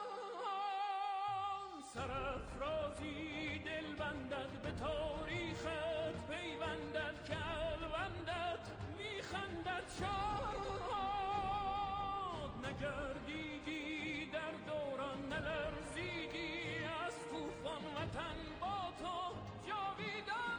سرافرازی دل بندد به تاریخت، پیوندد که الوندد میخندد شاد. نگردیدی در دوران، نلرزیدی از طوفان، وطن با تو جاویدان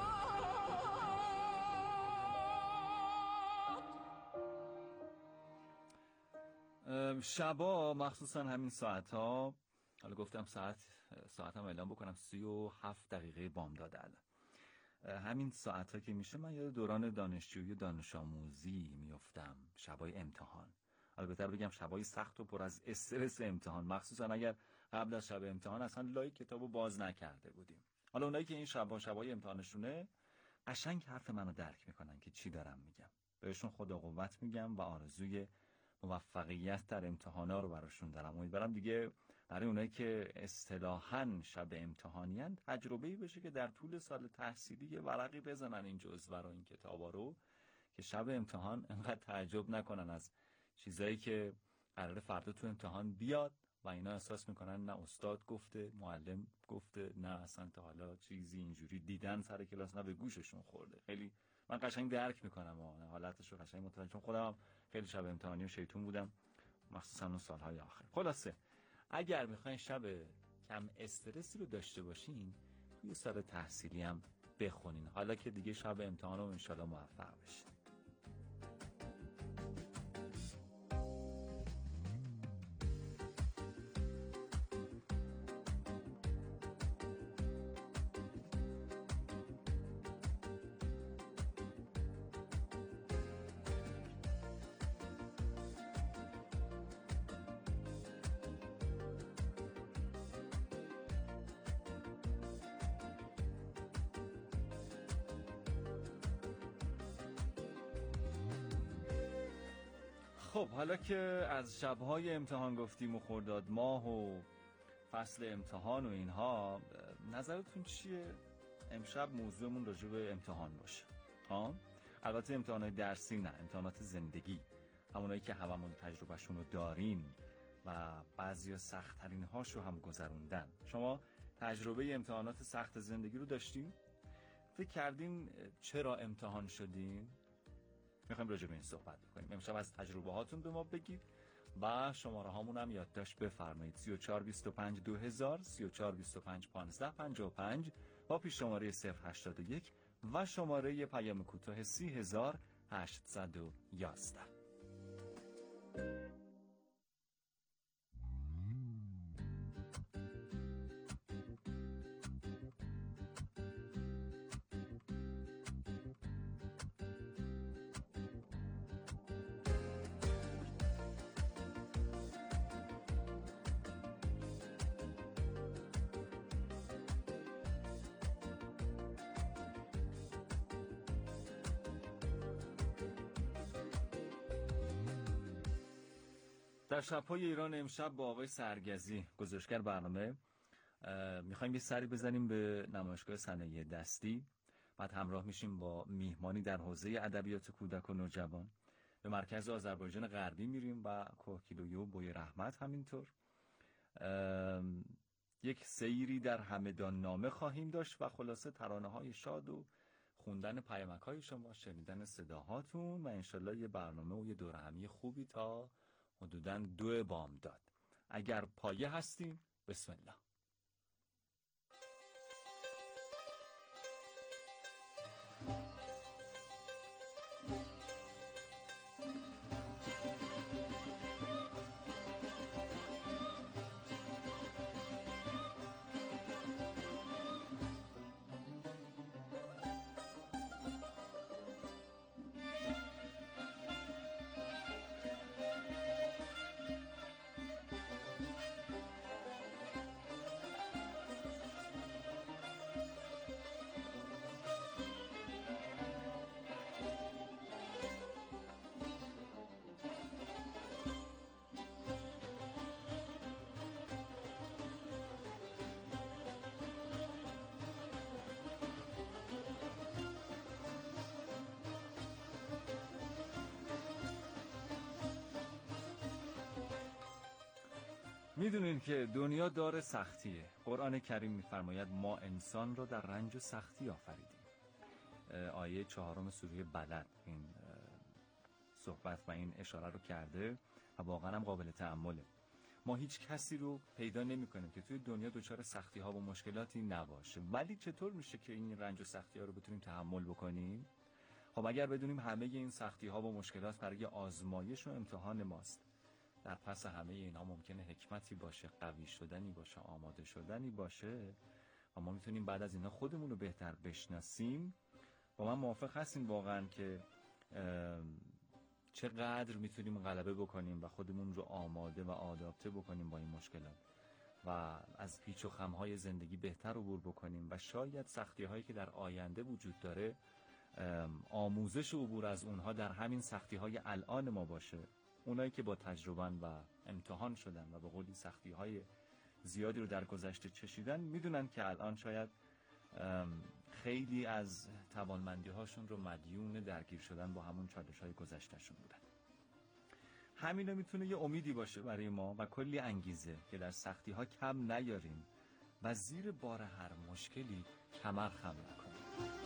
باد. شبا مخصوصا همین ساعت ها، حالا گفتم ساعت هم اعلام بکنم 37 دقیقه بامداد الان. همین ساعت ها که میشه من یاد دوران دانشجویی و دانش آموزی میفتم. شبای امتحان، البته بگم شبای سخت و پر از استرس امتحان، مخصوصا اگر قبل از شب امتحان اصلا لای کتابو باز نکرده بودیم. حالا اونایی که این شبای امتحانشونه قشنگ حرف منو درک میکنن که چی دارم میگم. بهشون خدا قوت میگم و آرزوی موفقیت در امتحانا رو براشون دارم. امیدوارم دیگه برای اونایی که اصطلاحاً شب امتحانیان تجربه‌ای بشه که در طول سال تحصیلی یه ورقی بزنن این جزوه رو، این کتابا رو، که شب امتحان انقدر تعجب نکنن از چیزایی که قراره فردا تو امتحان بیاد و اینا احساس میکنن نه استاد گفته، معلم گفته، نه اصلا تا حالا چیزی اینجوری دیدن سر کلاس، نه به گوششون خورده. خیلی من قشنگ درک میکنم حالتش رو، قشنگ متوجه، چون خودم خیلی شب امتحانی و شیطون بودم، مخصوصا اون سالهای آخر. خلاصه اگر میخواین شب کم استرسی رو داشته باشین، توی سال تحصیلی هم بخونین، حالا که دیگه شب امتحان رو انشالله موفق بشین. خب حالا که از شب‌های امتحان گفتیم و خرداد ماه و فصل امتحان و اینها، نظرتون چیه امشب موضوعمون راجع به امتحان باشه؟ البته امتحانات درسی نه، امتحانات زندگی، همونایی که هممون تجربهشون رو داریم و بعضیا سخت‌ترین هاشو هم گذروندن. شما تجربه امتحانات سخت زندگی رو داشتین؟ فکر کردین چرا امتحان شدین؟ میخوایم راجع به این صحبت بکنیم. امشب از تجربه هاتون به ما بگید و شماره هامون هم یادداشت بفرمایید: 3425 2000، 3425 1555 با پیش شماره 081 و شماره پیام کوتاه 30811. در شب‌های ایران امشب با آقای سرگزی گزارشگر برنامه میخوایم یه سری بزنیم به نمایشگاه صنایع دستی. بعد همراه میشیم با میهمانی در حوزه ادبیات کودک و نوجوان. به مرکز آذربایجان غربی میریم و کوهگیلویه و بوی رحمت. همینطور یک سیری در همدان نامه خواهیم داشت و خلاصه ترانه‌های شاد و خوندن پیامک‌های شما، شنیدن صداهاتون و انشالله یه برنامه و یه دوره همی خوبی تا حدوداً 2 بامداد. اگر پایه هستیم بسم الله. میدونین که دنیا دار سختیه. قرآن کریم میفرماید ما انسان را در رنج و سختی آفریدیم. آیه 4 سوره بلد این صحبت و این اشاره رو کرده و واقعا هم قابل تأمله. ما هیچ کسی رو پیدا نمی کنیم که توی دنیا دچار سختی ها و مشکلاتی نباشه. ولی چطور میشه که این رنج و سختی ها رو بتونیم تحمل بکنیم؟ خب اگر بدونیم همه این سختی ها و مشکلات برای آزمایش و امتحان ماست، در پس همه اینها ممکنه حکمتی باشه، قوی شدنی باشه، آماده شدنی باشه و ما میتونیم بعد از اینا خودمون رو بهتر بشناسیم. با من موافق هستین واقعا که چقدر میتونیم غلبه بکنیم و خودمون رو آماده و آداپته بکنیم با این مشکلات و از پیچ و خم‌های زندگی بهتر عبور بکنیم و شاید سختی‌هایی که در آینده وجود داره آموزش عبور از اونها در همین سختی‌های الان ما باشه. اونایی که با تجربه و امتحان شدن و به قولی سختی‌های زیادی رو در گذشته چشیدن میدونن که الان شاید خیلی از توانمندی‌هاشون رو مدیون درگیر شدن با همون چالش‌های گذشته‌شون بودن. همین میتونه یه امیدی باشه برای ما و کلی انگیزه که در سختی‌ها کم نیاریم و زیر بار هر مشکلی کمر خم نکنیم.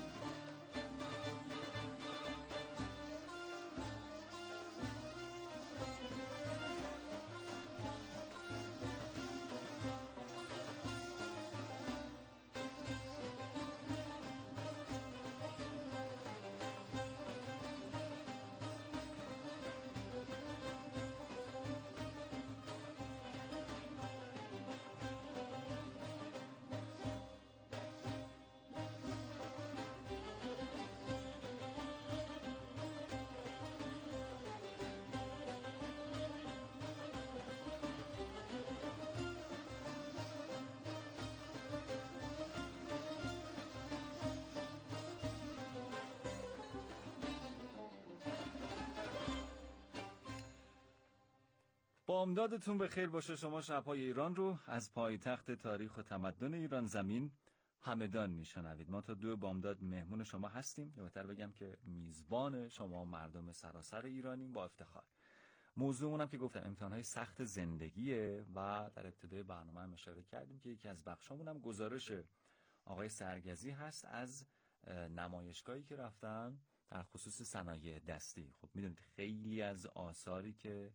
بامدادتون به خیر باشه. شما شب‌های ایران رو از پایتخت تاریخ و تمدن ایران زمین همدان میشنوید. ما تا 2 بامداد مهمون شما هستیم، یا بهتر بگم که میزبان شما مردم سراسر ایرانیم با افتخار. موضوعمون هم که گفتم امتحان‌های سخت زندگیه و در ابتدای برنامه هم اشاره کردیم که یکی از بخشامون هم گزارش آقای سرگزی هست از نمایشگاهی که رفتن در خصوص صنایع دستی. خب میدونید خیلی از آثاری که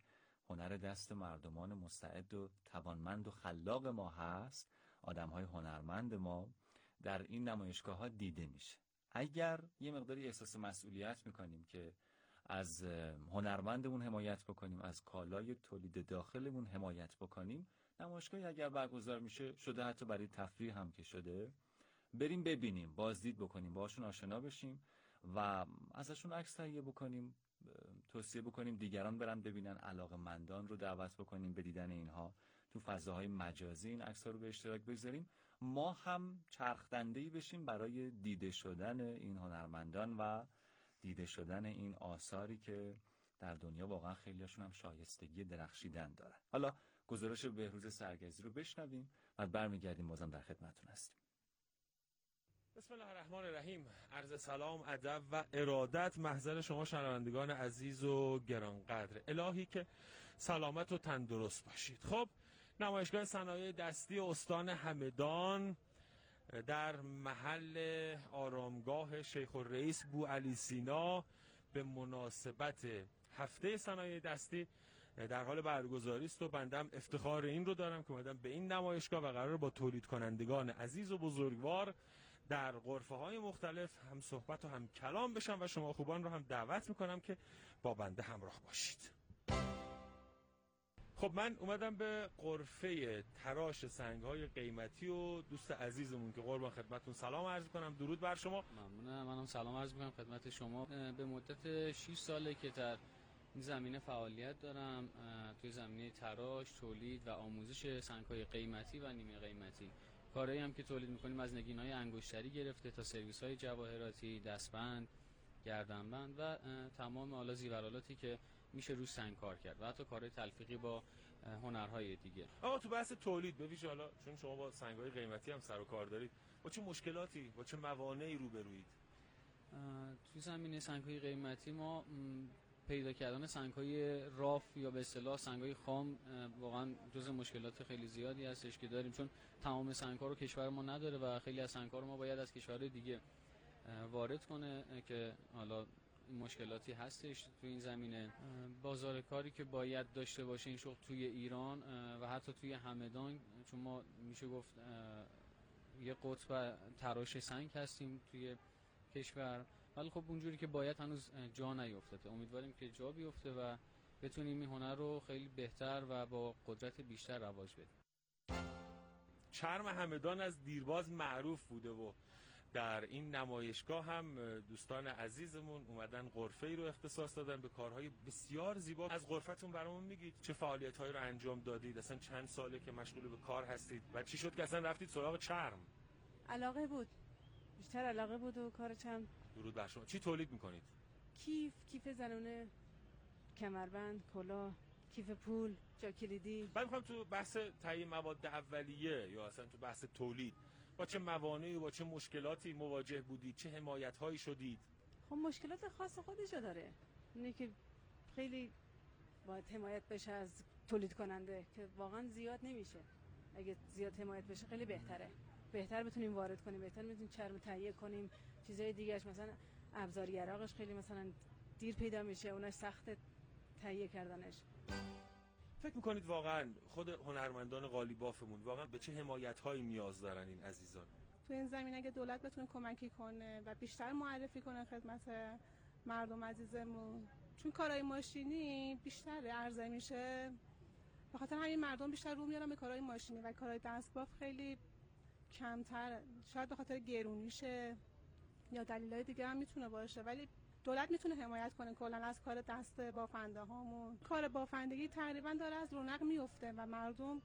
هنر دست مردمان مستعد و توانمند و خلاق ما هست، آدم‌های هنرمند ما در این نمایشگاه‌ها دیده میشه. اگر یه مقداری احساس مسئولیت میکنیم که از هنرمندمون حمایت بکنیم، از کالای تولید داخلمون حمایت بکنیم، نمایشگاهی اگر برگزار میشه، شده حتی برای تفریح هم که شده، بریم ببینیم، بازدید بکنیم، باهاشون آشنا بشیم و ازشون عکس تهیه بکنیم، توصیه بکنیم دیگران برن ببینن، علاقه‌مندان رو دعوت بکنیم به دیدن اینها، تو فضاهای مجازی این عکس‌ها رو به اشتراک بگذاریم، ما هم چرخدنده‌ای بشیم برای دیده شدن این هنرمندان و دیده شدن این آثاری که در دنیا واقعا خیلیاشون هم شایستگی درخشیدن دارن. حالا گزارش بهروز سرگزی رو بشنویم و برمیگردیم، بازم در خدمتتون هستیم. بسم الله الرحمن الرحیم. عرض سلام، ادب و ارادت محضر شما شنوندگان عزیز و گرانقدر. الهی که سلامت و تندرست باشید. خب، نمایشگاه صنایع دستی استان همدان در محل آرامگاه شیخ الرئیس بوعلی سینا به مناسبت هفته صنایع دستی در حال برگزاری است و بنده هم افتخار این رو دارم که اومدم به این نمایشگاه و قرار با تولید کنندگان عزیز و بزرگوار در غرفه‌های مختلف هم صحبت و هم کلام بشم و شما خوبان رو هم دعوت میکنم که با بنده همراه باشید. خب، من اومدم به غرفه تراش سنگ‌های قیمتی و دوست عزیزمون که قربان خدمتتون سلام عرض کنم. درود بر شما. ممنونم. منم سلام عرض می‌کنم خدمت شما. به مدت 6 ساله که در این زمینه فعالیت دارم، توی زمینه تراش، تولید و آموزش سنگ‌های قیمتی و نیمه قیمتی. کارهایی هم که تولید می‌کنیم از نگین‌های انگشتری گرفته تا سرویس‌های جواهراتی، دستبند، گردنبند و تمام آلا زیورالاتی که میشه روش سنگ کار کرد و حتی کارهای تلفیقی با هنرهای دیگه. آقا، تو بحث تولید به ویژه، حالا چون شما با سنگ‌های قیمتی هم سر و کار دارید، با چه مشکلاتی، با چه موانعی روبرویید؟ توی زمینه سنگ‌های قیمتی ما پیدا کردن سنگ‌های راف یا به اصطلاح سنگ‌های خام واقعا جزء مشکلات خیلی زیادی هستش که داریم، چون تمام سنگ‌ها رو کشور ما نداره و خیلی از سنگ‌ها رو ما باید از کشورهای دیگه وارد کنه که حالا مشکلاتی هستش تو این زمینه. بازار کاری که باید داشته باشه این شغل توی ایران و حتی توی همدان، چون ما میشه گفت یه قطب تراش سنگ هستیم توی کشور، ولی خب اونجوری که باید هنوز جا نیفتاده. امیدواریم که جا بیفته و بتونیم این هنر رو خیلی بهتر و با قدرت بیشتر رواج بدیم. چرم همدان از دیرباز معروف بوده و در این نمایشگاه هم دوستان عزیزمون اومدن غرفه‌ای رو اختصاص دادن به کارهای بسیار زیبا. از غرفتون برامون میگید چه فعالیت‌هایی رو انجام دادید؟ اصلا چند ساله که مشغول به کار هستید و چی شد که اصلا رفتید سراغ چرم؟ علاقه بود، بیشتر علاقه بود و کار چرم. درود بر شما. چی تولید میکنید؟ کیف زنونه، کمربند، کلاه، کیف پول، جا کلیدی. من میخوام تو بحث تهیه مواد اولیه یا اصلا تو بحث تولید با چه موانعی و با چه مشکلاتی مواجه بودید؟ چه حمایت‌هایی شدید؟ خب مشکلات خاص خودشو داره. اینه که خیلی باید حمایت بشه از تولید کننده که واقعا زیاد نمیشه. اگه زیاد حمایت بشه خیلی بهتره. بهتر بتونیم وارد کنیم، بهتر بتونیم چرم تهیه کنیم. چیزای دیگه‌اش مثلا ابزار یراقش خیلی مثلا دیر پیدا میشه، اوناش سخت تهیه کردنش. فکر میکنید واقعا خود هنرمندان قالیبافمون واقعا به چه حمایت‌هایی نیاز دارن این عزیزان؟ تو این زمینه اگه دولت بتونه کمکی کنه و بیشتر معرفی کنه خدمت مردم عزیزمون، چون کارهای ماشینی بیشتر عرضه میشه، به خاطر همین مردم بیشتر رو میارن به کارهای ماشینی و کارهای دستباف خیلی کمتر، شاید به خاطر گرونیشه یا دلایل دیگه هم میتونه باشه، ولی دولت میتونه حمایت کنه کلا از کار دست بافنده هامون. کار بافندگی تقریبا داره از رونق میفته و مردم